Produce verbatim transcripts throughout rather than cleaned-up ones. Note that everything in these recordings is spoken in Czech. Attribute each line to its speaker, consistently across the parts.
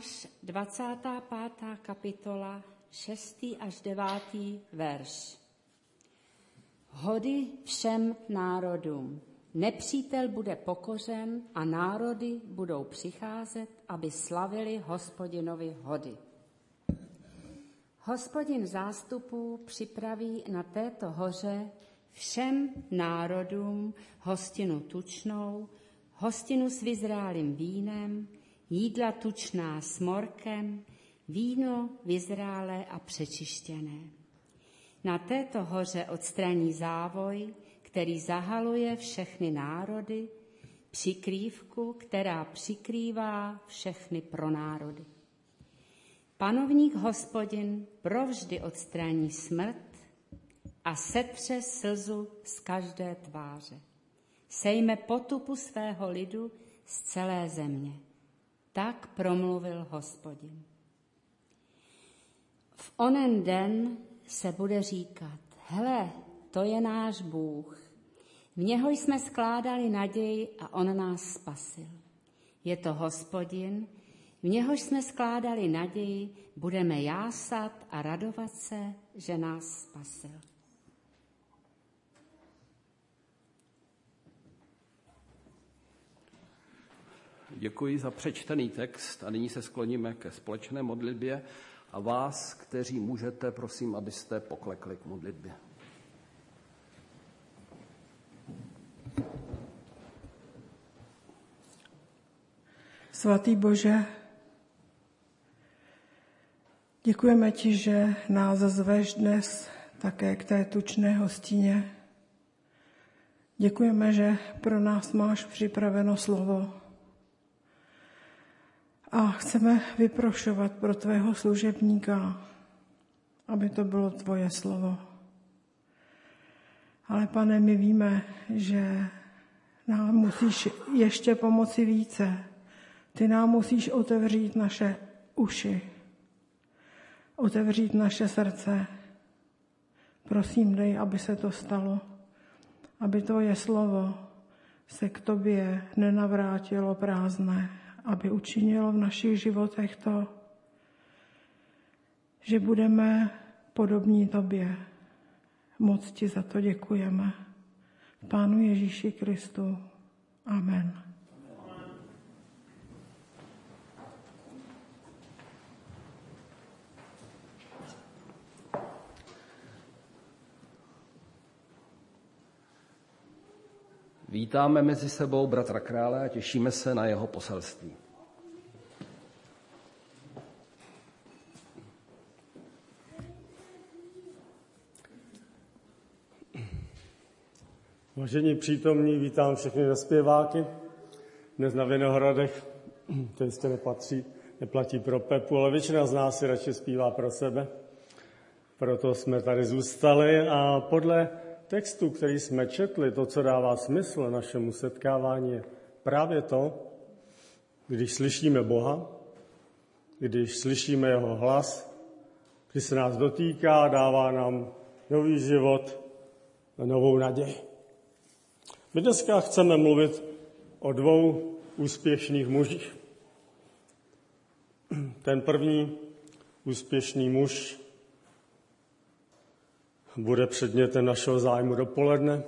Speaker 1: Lukáš, dvacátá pátá kapitola, šestý až devátý verš. Hody všem národům. Nepřítel bude pokořen a národy budou přicházet, aby slavili Hospodinovi hody. Hospodin zástupů připraví na této hoře všem národům hostinu tučnou, hostinu s vyzrálým vínem, jídla tučná s morkem, víno vyzrálé a přečištěné. Na této hoře odstraní závoj, který zahaluje všechny národy, přikrývku, která přikrývá všechny pronárody. Panovník Hospodin provždy odstraní smrt a setře slzu z každé tváře. Sejme potupu svého lidu z celé země. Tak promluvil Hospodin. V onen den se bude říkat, hele, to je náš Bůh. V něho jsme skládali naději a on nás spasil. Je to Hospodin, v něhož jsme skládali naději, budeme jásat a radovat se, že nás spasil.
Speaker 2: Děkuji za přečtený text a nyní se skloníme ke společné modlitbě a vás, kteří můžete, prosím, abyste poklekli k modlitbě.
Speaker 3: Svatý Bože, děkujeme ti, že nás zveš dnes také k té tučné hostině. Děkujeme, že pro nás máš připraveno slovo. A chceme vyprošovat pro tvého služebníka, aby to bylo tvoje slovo. Ale Pane, my víme, že nám musíš ještě pomoci více. Ty nám musíš otevřít naše uši, otevřít naše srdce. Prosím, dej, aby se to stalo, aby tvoje slovo se k tobě nenavrátilo prázdné, aby učinilo v našich životech to, že budeme podobní tobě. Moc ti za to děkujeme. Pánu Ježíši Kristu. Amen.
Speaker 2: Vítáme mezi sebou bratra Krále a těšíme se na jeho poselství.
Speaker 4: Vážení přítomní, vítám všechny zaspěváky. Dnes na Vinohradech, to jistě nepatří, neplatí pro Pepu, ale většina z nás si radši zpívá pro sebe. Proto jsme tady zůstali a podle textu, který jsme četli, to, co dává smysl našemu setkávání, je právě to, když slyšíme Boha, když slyšíme jeho hlas, když se nás dotýká, dává nám nový život a novou naději. My dneska chceme mluvit o dvou úspěšných mužích. Ten první úspěšný muž bude předmětem našeho zájmu dopoledne.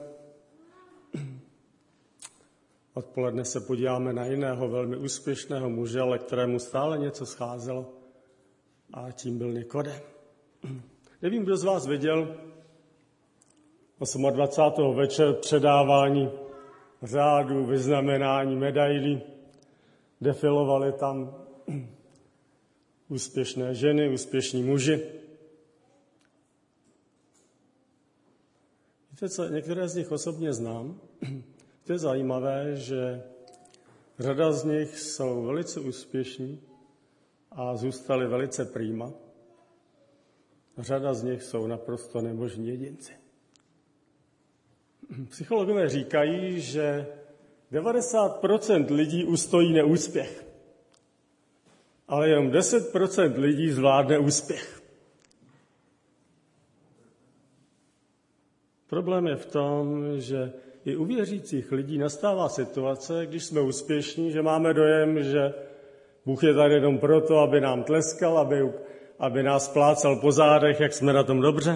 Speaker 4: Odpoledne se podíváme na jiného velmi úspěšného muže, ale kterému stále něco scházelo, a tím byl Nikodem. Nevím, kdo z vás viděl dvacátého osmého večer předávání řádů, vyznamenání, medailí. Defilovali tam úspěšné ženy, úspěšní muži. Víte co, některé z nich osobně znám. To je zajímavé, že řada z nich jsou velice úspěšní a zůstali velice prima. Řada z nich jsou naprosto nemožní jedinci. Psychologové říkají, že devadesát procent lidí ustojí neúspěch, ale jenom deset procent lidí zvládne úspěch. Problém je v tom, že i u věřících lidí nastává situace, když jsme úspěšní, že máme dojem, že Bůh je tady jenom proto, aby nám tleskal, aby, aby nás plácal po zádech, jak jsme na tom dobře.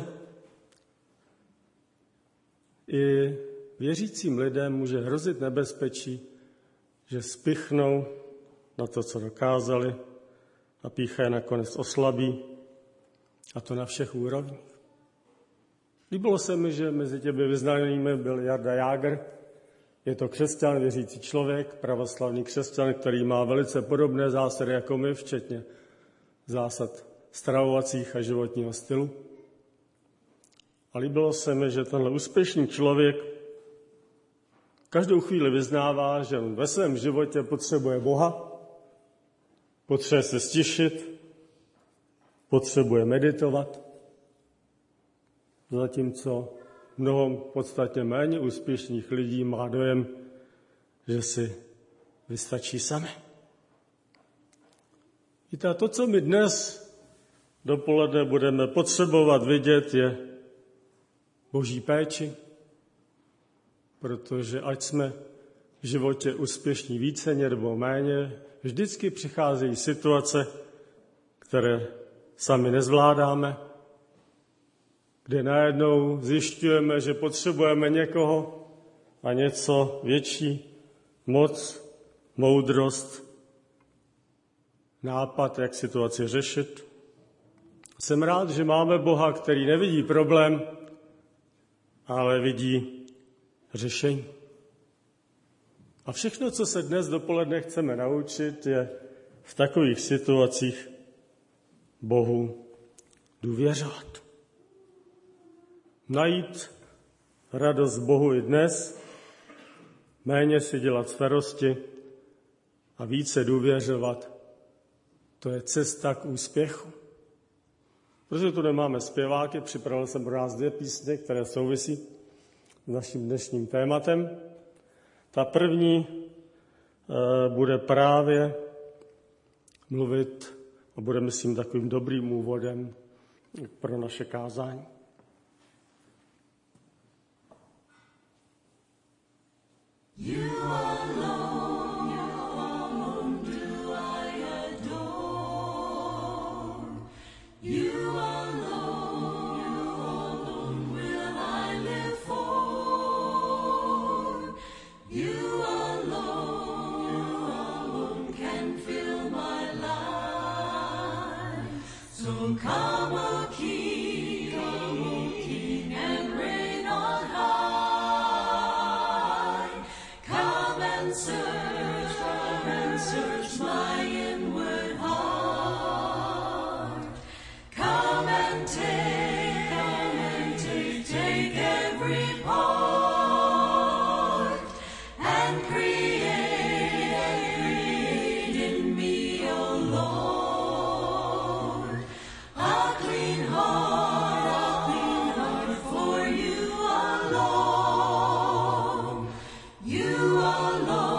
Speaker 4: I věřícím lidem může hrozit nebezpečí, že spichnou na to, co dokázali, a pýcha je nakonec oslabí, a to na všech úrovních. Líbilo se mi, že mezi těmi vyznanými byl Jarda Jágr. Je to křesťan, věřící člověk, pravoslavný křesťan, který má velice podobné zásady jako my, včetně zásad stravovacích a životního stylu. A líbilo se mi, že tenhle úspěšný člověk každou chvíli vyznává, že on ve svém životě potřebuje Boha, potřebuje se stišit, potřebuje meditovat, zatímco mnoho podstatně méně úspěšných lidí má dojem, že si vystačí sami. Víte, to, co my dnes dopoledne budeme potřebovat vidět, je Boží péči, protože ať jsme v životě úspěšní více nebo méně, vždycky přicházejí situace, které sami nezvládáme, kde najednou zjišťujeme, že potřebujeme někoho a něco větší, moc, moudrost, nápad, jak situaci řešit. Jsem rád, že máme Boha, který nevidí problém, ale vidí řešení. A všechno, co se dnes dopoledne chceme naučit, je v takových situacích Bohu důvěřovat. Najít radost Bohu i dnes, méně si dělat starosti a více důvěřovat, to je cesta k úspěchu. Protože tu nemáme zpěváky, připravil jsem pro nás dvě písně, které souvisí s naším dnešním tématem. Ta první e, bude právě mluvit a bude, myslím, takovým dobrým úvodem pro naše kázání. You alone, you alone do I adore. You alone, you alone will I live for. You alone, you alone can fill my life. So come, O King, come, O King, and reign on high. Search, come and search my inward heart. Come and take, come and take, take every part, and create, and create in me, O Lord, a clean heart, a clean heart for you alone. You alone.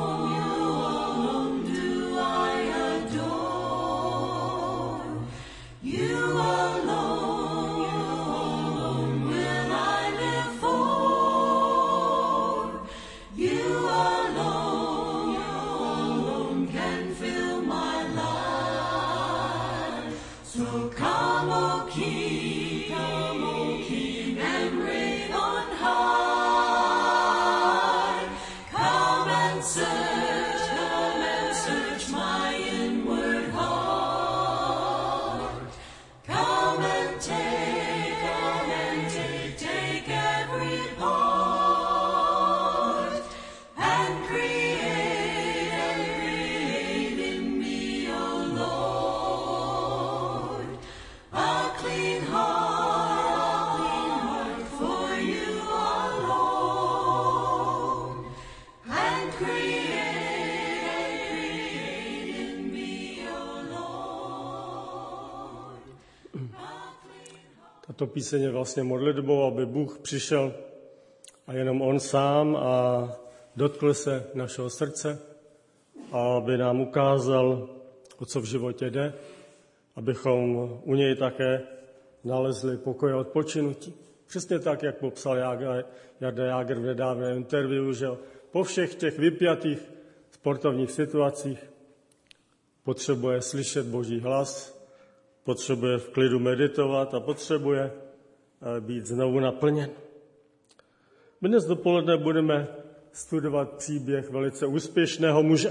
Speaker 4: Tato píseň je vlastně modlitbou, aby Bůh přišel a jenom On sám a dotkl se našeho srdce a aby nám ukázal, o co v životě jde, abychom u něj také nalezli pokoj a odpočinutí. Přesně tak, jak popsal Jarda Jágr v nedávném interview, že po všech těch vypjatých sportovních situacích potřebuje slyšet Boží hlas, potřebuje v klidu meditovat a potřebuje být znovu naplněn. My dnes dopoledne budeme studovat příběh velice úspěšného muže.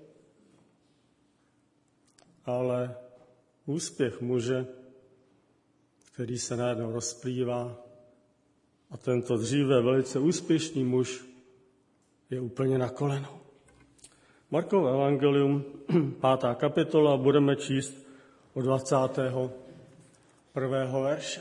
Speaker 4: Ale úspěch muže, který se najednou rozplývá, a tento dříve velice úspěšný muž je úplně na kolenou. Markovo evangelium, pátá kapitola, budeme číst od dvacátého prvního verše.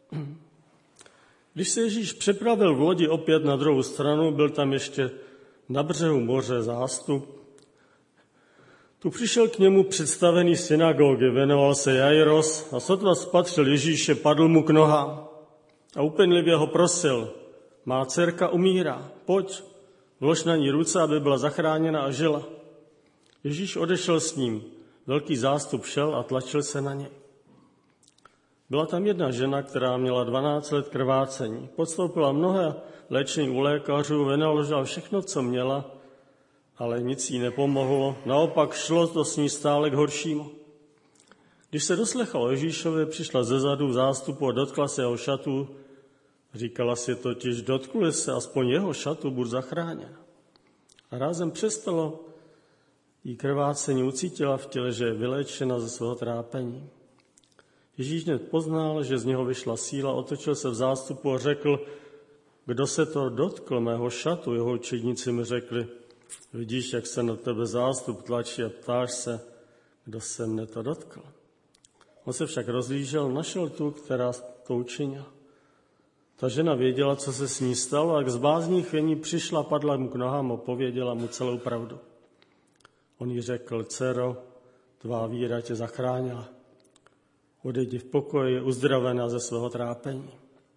Speaker 4: Když se Ježíš přepravil v lodi opět na druhou stranu, byl tam ještě na břehu moře zástup. Tu přišel k němu představený synagogy, jmenoval se Jairos a sotva spatřil Ježíše, padl mu k nohám a úpenlivě ho prosil: má dcerka umírá, pojď, vlož na ní ruce, aby byla zachráněna a žila. Ježíš odešel s ním, velký zástup šel a tlačil se na něj. Byla tam jedna žena, která měla dvanáct let krvácení. Podstoupila mnohé léčení u lékařů, vynaložila všechno, co měla, ale nic jí nepomohlo. Naopak šlo to s ní stále k horšímu. Když se doslechalo Ježíšovi, přišla zezadu zástupu a dotkla se jeho šatu. Říkala si totiž, dotkli se aspoň jeho šatu, buď zachráněna. A rázem přestalo jí krvácení, ucítila v těle, že je vyléčena ze svého trápení. Ježíš hned poznal, že z něho vyšla síla, otočil se v zástupu a řekl: kdo se to dotkl mého šatu? Jeho učedníci mi řekli: vidíš, jak se na tebe zástup tlačí a ptáš se, kdo se mne to dotkl. On se však rozlížel, našel tu, která to učinila. Ta žena věděla, co se s ní stalo, a k zbáznichvění přišla, padla mu k nohám a pověděla mu celou pravdu. On jí řekl: dcero, tvá víra tě zachránila. Odejdi v pokoji, uzdravená ze svého trápení.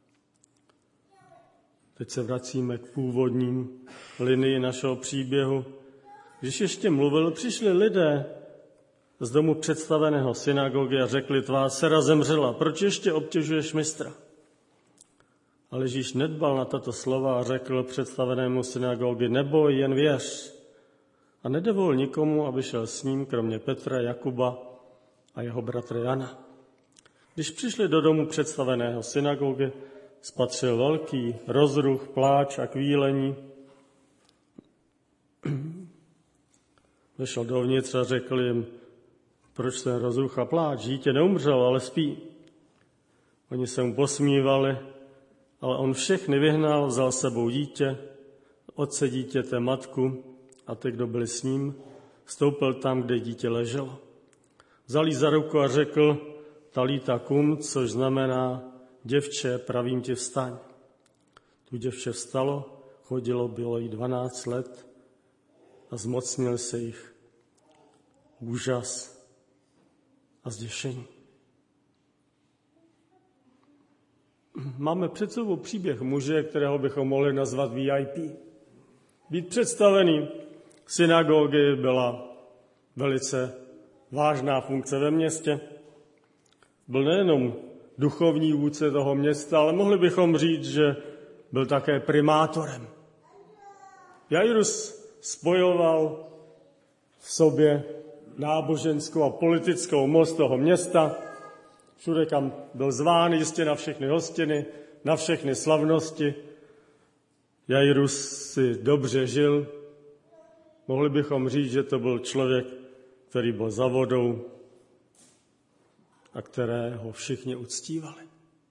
Speaker 4: Teď se vracíme k původním linii našeho příběhu. Když ještě mluvil, přišli lidé z domu představeného synagogy a řekli: tvá dcera zemřela, proč ještě obtěžuješ mistra? Ale Ježíš nedbal na tato slova a řekl představenému synagogy: neboj, jen věř. A nedovol nikomu, aby šel s ním, kromě Petra, Jakuba a jeho bratra Jana. Když přišli do domu představeného synagogy, spatřil velký rozruch, pláč a kvílení. Vešel dovnitř a řekl jim: proč ten rozruch a pláč? Dítě neumřelo, ale spí. Oni se mu posmívali, ale on všechny vyhnal, vzal sebou dítě, otce dítěte, matku a ty, kdo byli s ním, stoupil tam, kde dítě leželo. Vzal jí za ruku a řekl: talita kum, což znamená: děvče, pravím ti, vstaň. Tu děvče vstalo, chodilo, bylo jí dvanáct let a zmocnil se jich úžas a zděšení. Máme před sebou příběh muže, kterého bychom mohli nazvat V I P. Být představený synagogy byla velice vážná funkce ve městě. Byl nejenom duchovní vůdce toho města, ale mohli bychom říct, že byl také primátorem. Jairus spojoval v sobě náboženskou a politickou moc toho města. Všude, kam byl zván, jistě na všechny hostiny, na všechny slavnosti. Jairus si dobře žil. Mohli bychom říct, že to byl člověk, který byl za vodou a kterého všichni uctívali.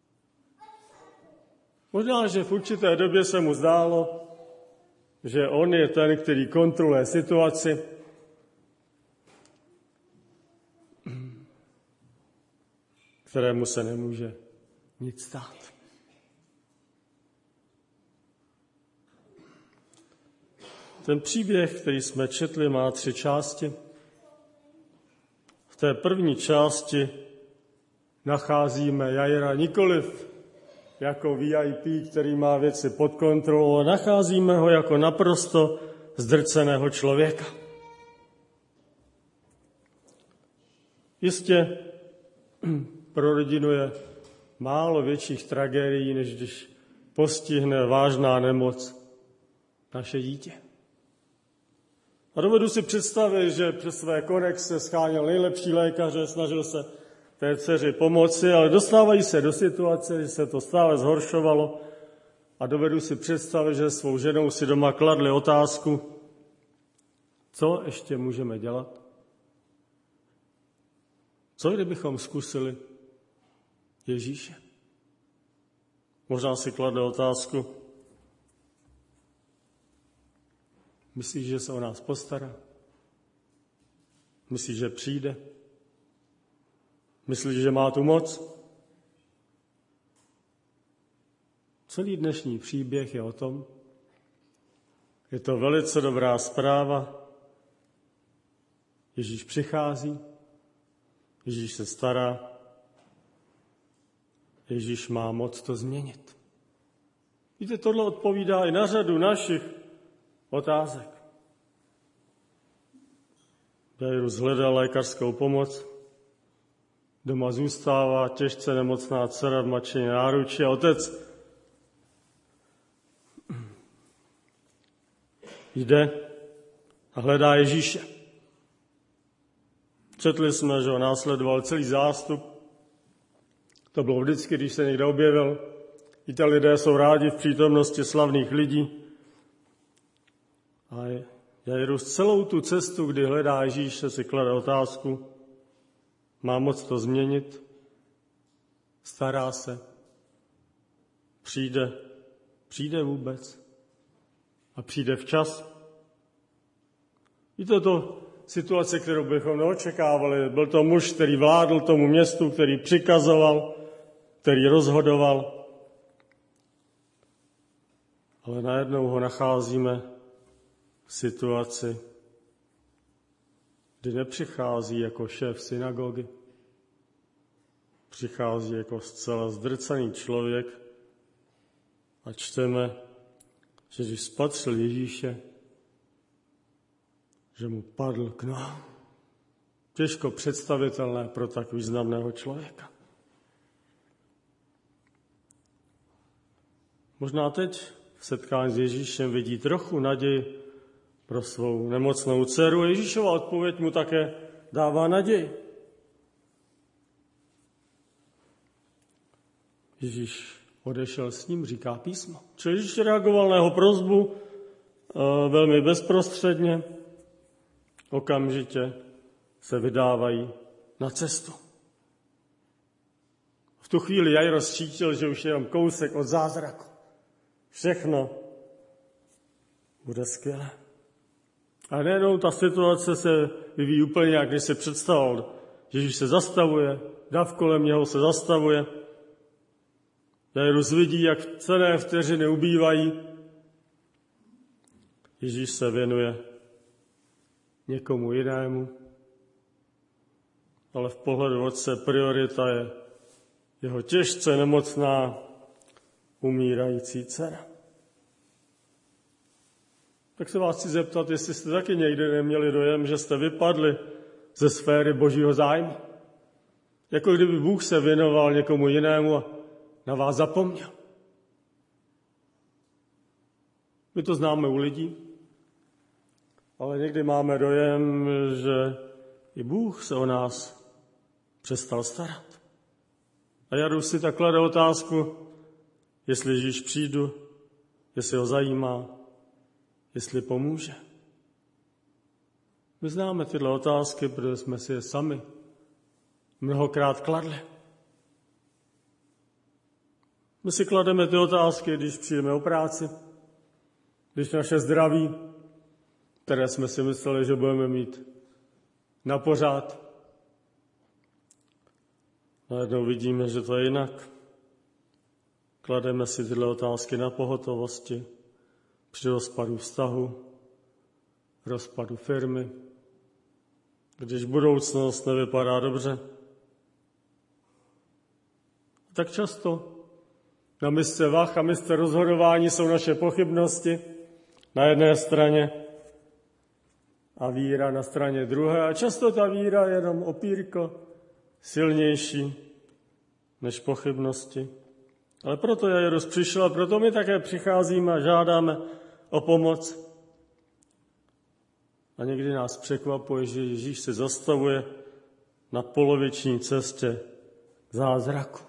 Speaker 4: Možná, že v určité době se mu zdálo, že on je ten, který kontroluje situaci. Kterému se nemůže nic stát. Ten příběh, který jsme četli, má tři části. V té první části nacházíme Jaira nikoliv jako V I P, který má věci pod kontrolou, ale nacházíme ho jako naprosto zdrceného člověka. Jistě pro rodinu je málo větších tragédií, než když postihne vážná nemoc naše dítě. A dovedu si představit, že přes své konexe scháněl nejlepší lékaře, snažil se té dceři pomoci, ale dostávají se do situace, že se to stále zhoršovalo a dovedu si představit, že svou ženou si doma kladli otázku, co ještě můžeme dělat? Co kdybychom zkusili Ježíše? Možná si kladli otázku, myslíš, že se o nás postará? Myslíš, že přijde? Myslíš, že má tu moc? Celý dnešní příběh je o tom, je to velice dobrá zpráva. Ježíš přichází, Ježíš se stará, Ježíš má moc to změnit. Víte, tohle odpovídá i na řadu našich otázek. Jairus hledal lékařskou pomoc, doma zůstává těžce nemocná dcera v matčině náručí a otec jde a hledá Ježíše. Četli jsme, že ho následoval celý zástup. To bylo vždycky, když se někde objevil. Víte, lidé jsou rádi v přítomnosti slavných lidí. A Jairus celou tu cestu, kdy hledá Ježíše, si klade otázku, má moc to změnit, stará se, přijde, přijde vůbec a přijde včas. Víte, to situace, kterou bychom neočekávali. Byl to muž, který vládl tomu městu, který přikazoval, který rozhodoval. Ale najednou ho nacházíme v situaci, kdy nepřichází jako šéf synagogy, přichází jako zcela zdrcaný člověk a čteme, že když spatřil Ježíše, že mu padl k nohám. Těžko představitelné pro tak významného člověka. Možná teď v setkání s Ježíšem vidí trochu naději pro svou nemocnou dceru. Ježíšova odpověď mu také dává naději. Ježíš odešel s ním, říká písmo. Čili Ježíš reagoval na jeho prosbu velmi bezprostředně. Okamžitě se vydávají na cestu. V tu chvíli Jairus cítil, že už je jenom kousek od zázraku. Všechno bude skvělé. A nejenom ta situace se vyvíjí úplně, jak když si představoval. Ježíš se zastavuje, dav kolem něho se zastavuje. Jairus vidí, jak cenné vteřiny ubývají. Ježíš se věnuje někomu jinému, ale v pohledu otce priorita je jeho těžce nemocná, umírající dcera. Tak se vás chci zeptat, jestli jste taky někdy neměli dojem, že jste vypadli ze sféry božího zájmu. Jako kdyby Bůh se věnoval někomu jinému a na vás zapomněl. My to známe u lidí, ale někdy máme dojem, že i Bůh se o nás přestal starat. A Jairus si tak klade otázku, jestli Ježíš přijdu, jestli ho zajímá, jestli pomůže. My známe tyhle otázky, protože jsme si je sami mnohokrát kladli. My si klademe ty otázky, když přijdeme o práci, když naše zdraví, které jsme si mysleli, že budeme mít na pořád, najednou vidíme, že to je jinak. Klademe si tyhle otázky na pohotovosti, při rozpadu vztahu, rozpadu firmy, když budoucnost nevypadá dobře. Tak často na misce vah a misce rozhodování jsou naše pochybnosti na jedné straně a víra na straně druhé. A často ta víra je jenom opírko silnější než pochybnosti. Ale proto Jairus přišel a proto my také přicházíme a žádáme o pomoc. A někdy nás překvapuje, že Ježíš se zastavuje na poloviční cestě zázraku.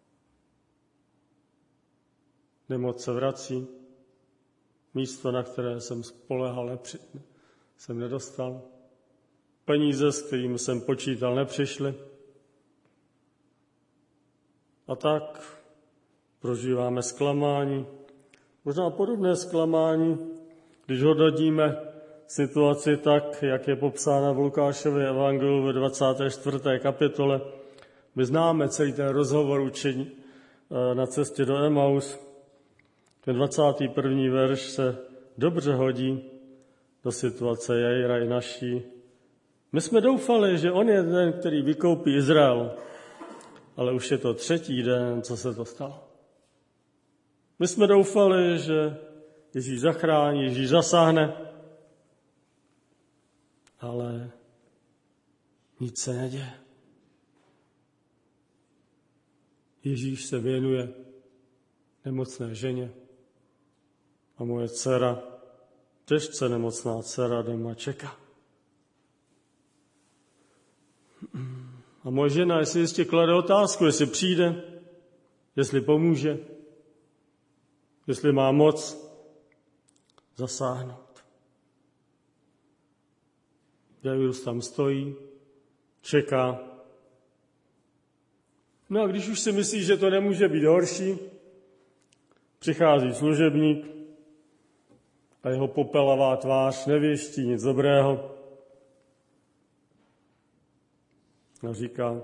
Speaker 4: Nemoc se vrací, místo, na které jsem spolehal, nepři... jsem nedostal. Peníze, s kterými jsem počítal, nepřišly. A tak prožíváme zklamání, možná podobné zklamání, když hodnotíme situaci tak, jak je popsána v Lukášově evangeliu ve dvacáté čtvrté kapitole. My známe celý ten rozhovor učení na cestě do Emaus. Ten dvacátý první verš se dobře hodí do situace Jaira i naší. My jsme doufali, že on je ten, který vykoupí Izrael, ale už je to třetí den, co se to stalo. My jsme doufali, že Ježíš zachrání, Ježíš zasáhne, ale nic se neděje. Ježíš se věnuje nemocné ženě a moje dcera, těžce nemocná dcera, doma čeká. A moje žena, jestli jistě klade otázku, jestli přijde, jestli pomůže, jestli má moc zasáhnout. Jairus tam stojí, čeká. No a když už si myslí, že to nemůže být horší, přichází služebník a jeho popelavá tvář nevěští nic dobrého. A říká,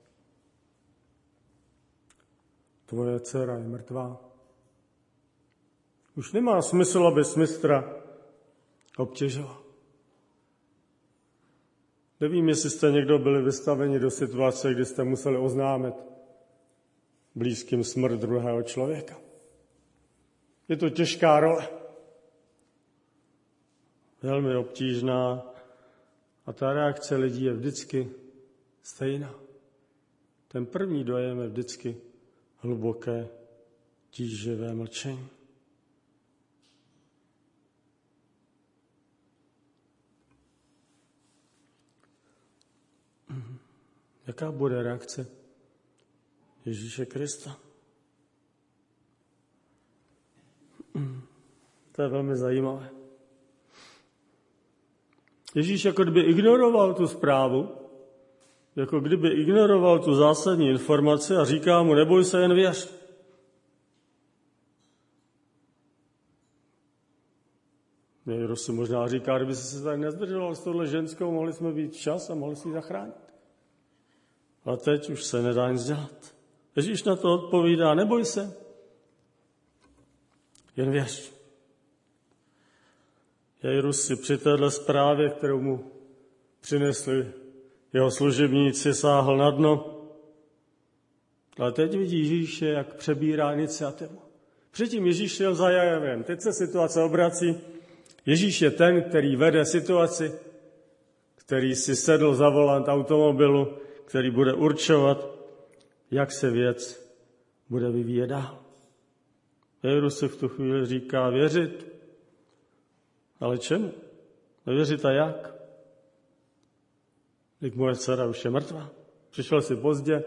Speaker 4: tvoje dcera je mrtvá. Už nemá smysl, aby mistra obtěžoval. Nevím, jestli jste někdo byli vystaveni do situace, kdy jste museli oznámit blízkým smrt druhého člověka. Je to těžká role. Velmi obtížná a ta reakce lidí je vždycky stejná. Ten první dojem je vždycky hluboké, tíživé mlčení. Jaká bude reakce Ježíše Krista? To je velmi zajímavé. Ježíš jako kdyby ignoroval tu zprávu, jako kdyby ignoroval tu zásadní informaci a říká mu, neboj se, jen věř. Někdo si možná říká, kdyby se tady nezdržoval s touhle ženskou, mohli jsme být čas a mohli si ji zachránit. A teď už se nedá nic dělat. Ježíš na to odpovídá, neboj se, jen věř. Jairus si při téhle zprávě, kterou mu přinesli jeho služebníci, sáhl na dno. Ale teď vidí Ježíše, jak přebírá iniciativu. Předtím Ježíš šel za Jairem. Teď se situace obrací. Ježíš je ten, který vede situaci, který si sedl za volant automobilu, který bude určovat, jak se věc bude vyvíjet dál. Jairus se v tu chvíli říká věřit. Ale čemu? Nevěřit a jak? Když moje dcera už je mrtvá. Přišel si pozdě.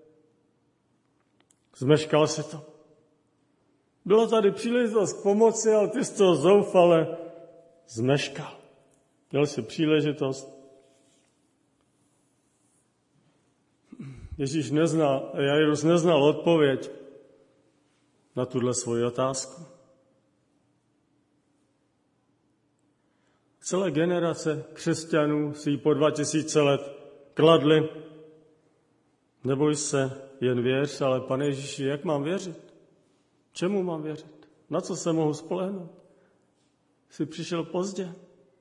Speaker 4: Zmeškal si to. Byla tady příležitost k pomoci, ale ty jsi to zoufale zmeškal. Měl si příležitost. Ježíš neznal, Jairus neznal odpověď na tuhle svoji otázku. Celé generace křesťanů si ji po dva tisíce let kladly. Neboj se, jen věř, ale Pane Ježíši, jak mám věřit? Čemu mám věřit? Na co se mohu spolehnout? Jsi přišel pozdě.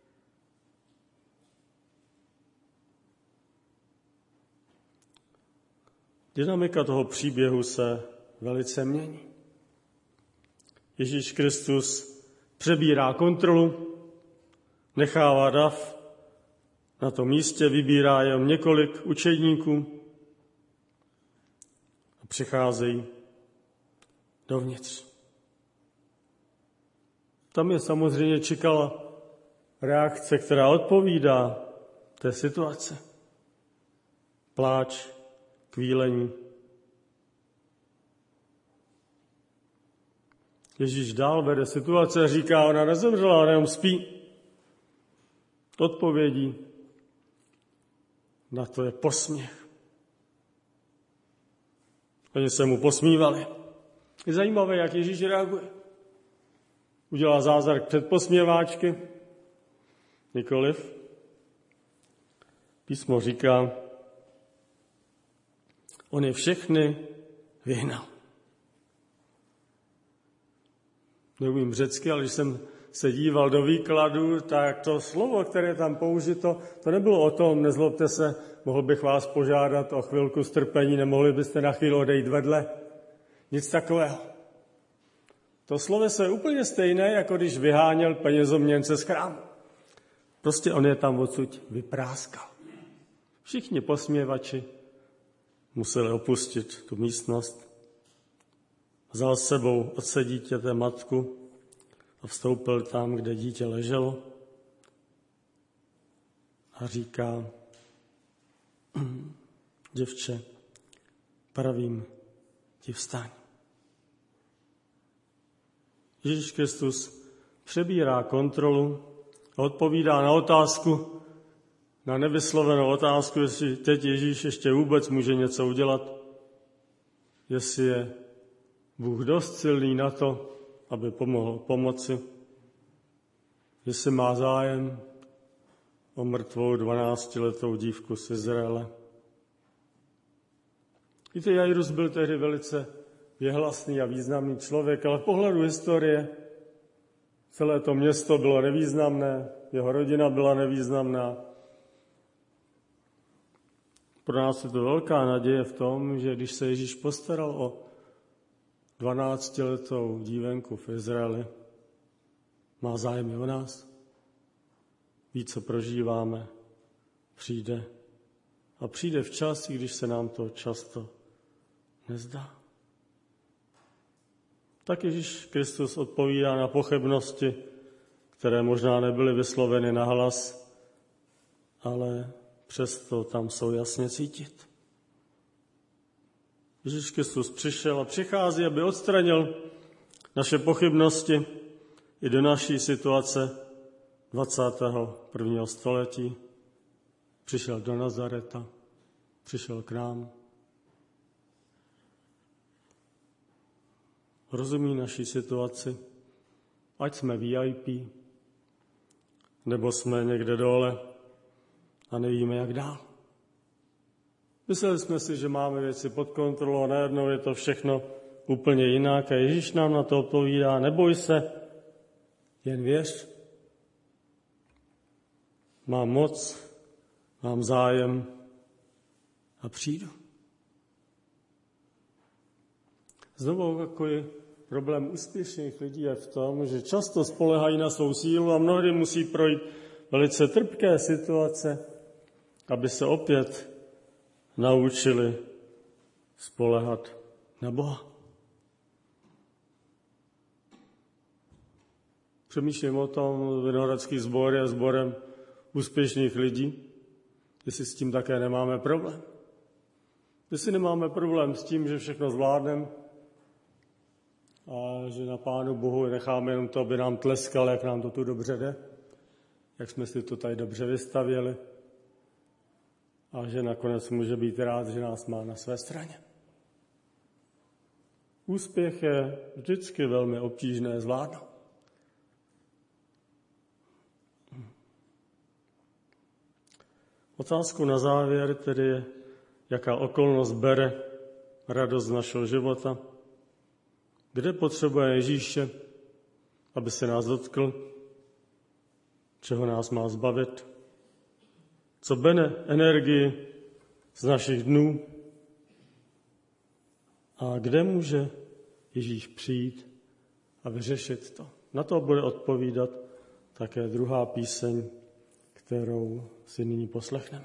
Speaker 4: Dynamika toho příběhu se velice mění. Ježíš Kristus přebírá kontrolu, nechává dav na tom místě, vybírá jen několik učedníků a přicházejí dovnitř. Tam je samozřejmě čekala reakce, která odpovídá té situaci. Pláč, kvílení. Ježíš dál vede situace a říká, ona nezemřela, ona jenom spí. Odpovědí na to je posměch. Oni se mu posmívali. Je zajímavé, jak Ježíš reaguje. Udělá zázrak před posměváčky? Nikoliv. Písmo říká, on je všechny vyhnal. Neumím řecky, ale když jsem se díval do výkladu, tak to slovo, které je tam použito, to nebylo o tom, nezlobte se, mohl bych vás požádat o chvilku strpení, nemohli byste na chvíli odejít vedle. Nic takového. To sloveso je úplně stejné, jako když vyháněl penězoměnce z chrámu. Prostě on je tam odsud vypráskal. Všichni posměvači museli opustit tu místnost. Vzal s sebou otce dítěte matku a vstoupil tam, kde dítě leželo a říká, děvče, pravím ti vstaň. Ježíš Kristus přebírá kontrolu a odpovídá na otázku, na nevyslovenou otázku, jestli teď Ježíš ještě vůbec může něco udělat, jestli je Bůh dost silný na to, aby pomohl pomoci, jestli má zájem o mrtvou dvanáctiletou dívku z Izraele. Víte, Jairus byl tehdy velice věhlasný a významný člověk, ale v pohledu historie celé to město bylo nevýznamné, jeho rodina byla nevýznamná. Pro nás je to velká naděje v tom, že když se Ježíš postaral o dvanáctiletou dívenku v Izraeli, má zájem i o nás. Ví, co prožíváme, přijde. A přijde včas, i když se nám to často nezdá. Tak Ježíš Kristus odpovídá na pochybnosti, které možná nebyly vysloveny nahlas, ale přesto tam jsou jasně cítit. Ježíš Kristus přišel a přichází, aby odstranil naše pochybnosti i do naší situace dvacátého prvního století. Přišel do Nazareta, přišel k nám. Rozumí naší situaci, ať jsme V I P, nebo jsme někde dole a nevíme, jak dál. Mysleli jsme si, že máme věci pod kontrolou a najednou je to všechno úplně jinak a Ježíš nám na to odpovídá, neboj se, jen věř. Mám moc, mám zájem a přijdu. Znovu takový problém úspěšných lidí je v tom, že často spolehají na svou sílu a mnohdy musí projít velice trpké situace, aby se opět naučili spoléhat na Boha. Přemýšlím o tom, Vinohradský sbor je sborem úspěšných lidí, jestli s tím také nemáme problém. Jestli nemáme problém s tím, že všechno zvládneme a že na Pánu Bohu necháme jenom to, aby nám tleskal, jak nám to tu dobře jde, jak jsme si to tady dobře vystavěli a že nakonec může být rád, že nás má na své straně. Úspěch je vždycky velmi obtížné zvládnout. Otázku na závěr tedy je, jaká okolnost bere radost z našeho života, kde potřebuje Ježíše, aby se nás dotkl, čeho nás má zbavit, co bene energii z našich dnů a kde může Ježíš přijít a vyřešit to. Na to bude odpovídat také druhá píseň, kterou si nyní poslechneme.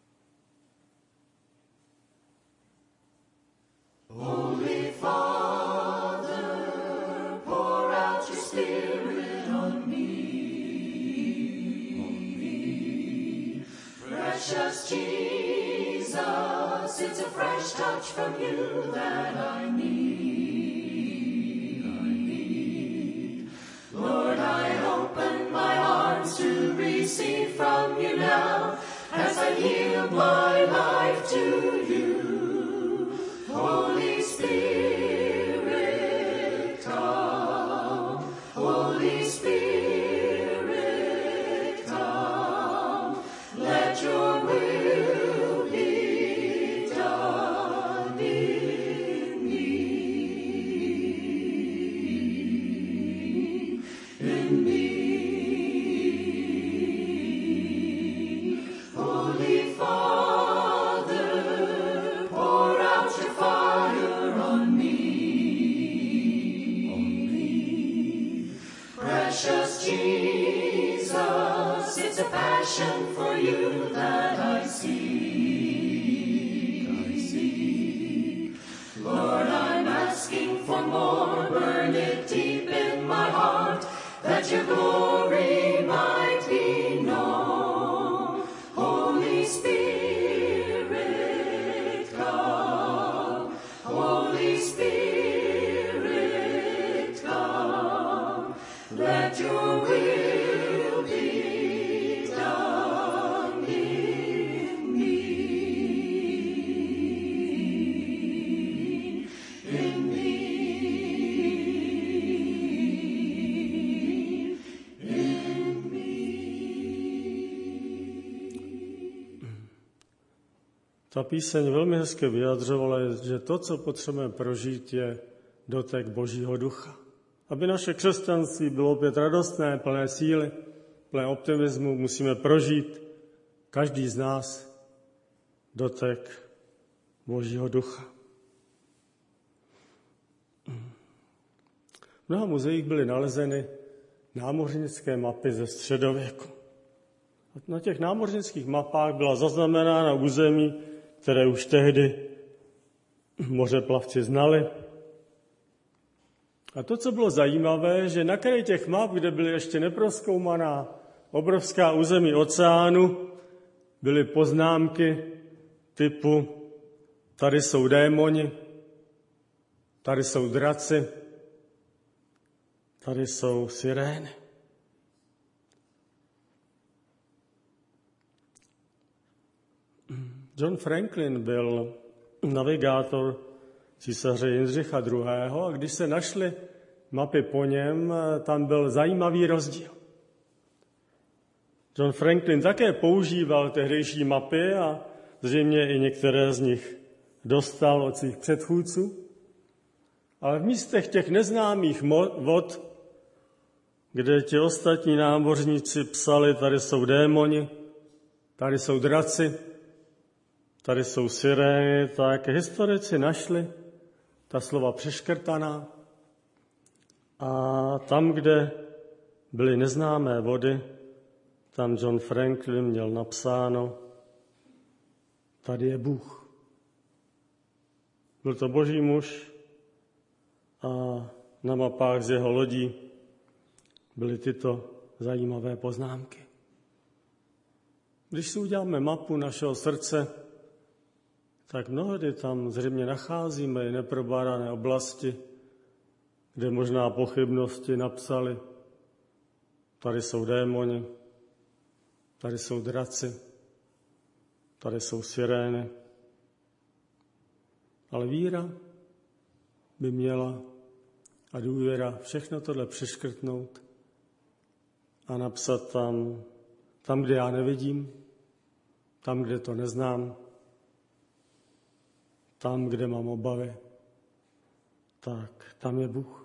Speaker 5: Holy Father, Precious Jesus, it's a fresh touch from you that I need, I need. Lord, I open my arms to receive from you now, as I yield my life to you. Holy Spirit, come. Holy Spirit, come. Let your will be done in me. In me. Holy Father, pour out your fire on me. On me. Precious Jesus, it's a passion for you that I seek, I seek. Lord, I'm asking for more, burn it deep in my heart, that your glory might be known. Holy Spirit, come. Holy Spirit, come. Let your will be done in me. In me. In me.
Speaker 4: Ta píseň velmi hezky vyjadřovala, že to, co potřebujeme prožít, je dotek Božího ducha. Aby naše křesťanství bylo opět radostné, plné síly, plné optimismu, musíme prožít každý z nás dotek Božího ducha. V mnoha muzeích byly nalezeny námořnické mapy ze středověku. Na těch námořnických mapách byla zaznamenána území, které už tehdy mořeplavci znali. A to, co bylo zajímavé, že na kraji těch map, kde byly ještě neprozkoumaná obrovská území oceánu, byly poznámky typu tady jsou démoni, tady jsou draci, tady jsou sirény. John Franklin byl navigátor císaře Jindřicha druhého. A když se našly mapy po něm, tam byl zajímavý rozdíl. John Franklin také používal tehdejší mapy a zřejmě i některé z nich dostal od svých předchůdců. Ale v místech těch neznámých vod, kde ti ostatní námořníci psali, tady jsou démoni, tady jsou draci, tady jsou sirény, tak historici našli ta slova přeškrtaná a tam, kde byly neznámé vody, tam John Franklin měl napsáno, tady je Bůh. Byl to boží muž a na mapách z jeho lodí byly tyto zajímavé poznámky. Když si uděláme mapu našeho srdce, tak mnohdy tam zřejmě nacházíme i neprobádané oblasti, kde možná pochybnosti napsali, tady jsou démoni, tady jsou draci, tady jsou sirény. Ale víra by měla a důvěra všechno tohle přeškrtnout a napsat tam, tam, kde já nevidím, tam, kde to neznám, tam, kde mám obavy, tak tam je Bůh.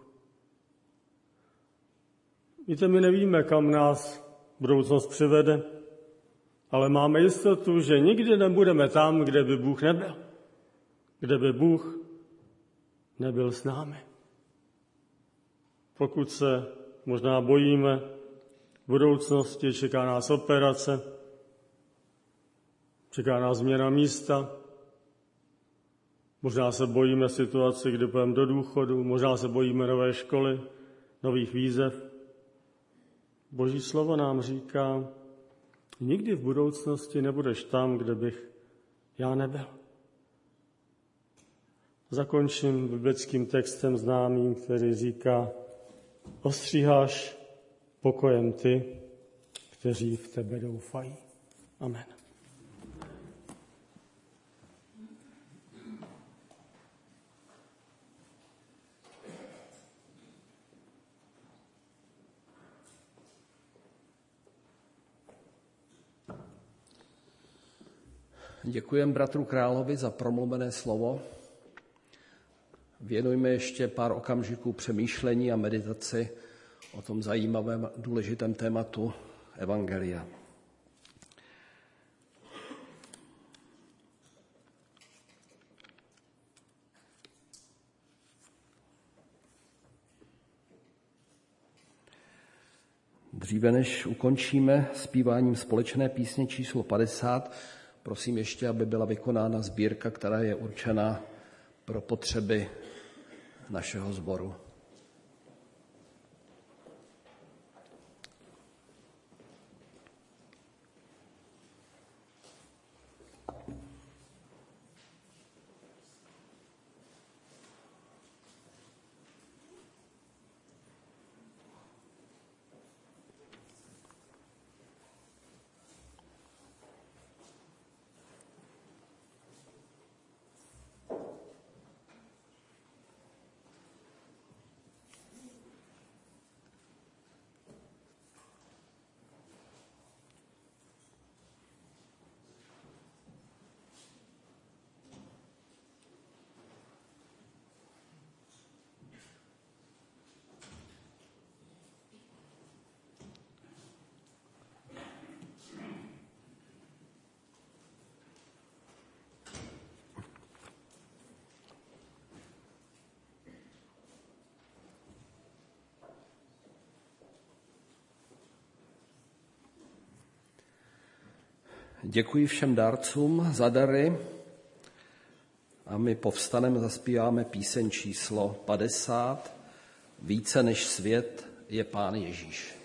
Speaker 4: Víte, my nevíme, kam nás budoucnost přivede, ale máme jistotu, že nikdy nebudeme tam, kde by Bůh nebyl. Kde by Bůh nebyl s námi. Pokud se možná bojíme budoucnosti, čeká nás operace, čeká nás změna místa, možná se bojíme situaci, kdy půjdeme do důchodu, možná se bojíme nové školy, nových výzev. Boží slovo nám říká, Nikdy v budoucnosti nebudeš tam, kde bych já nebyl. Zakončím biblickým textem známým, který říká: ostříháš pokojem ty, kteří v tebe doufají. Amen.
Speaker 2: Děkujeme bratru Královi za promluvené slovo. Věnujme ještě pár okamžiků přemýšlení a meditaci o tom zajímavém, důležitém tématu evangelia. Dříve než ukončíme zpíváním společné písně číslo padesát, prosím ještě, aby byla vykonána sbírka, která je určena pro potřeby našeho sboru. Děkuji všem dárcům za dary a my povstaneme, zaspíváme píseň číslo padesát. Více než svět je Pán Ježíš.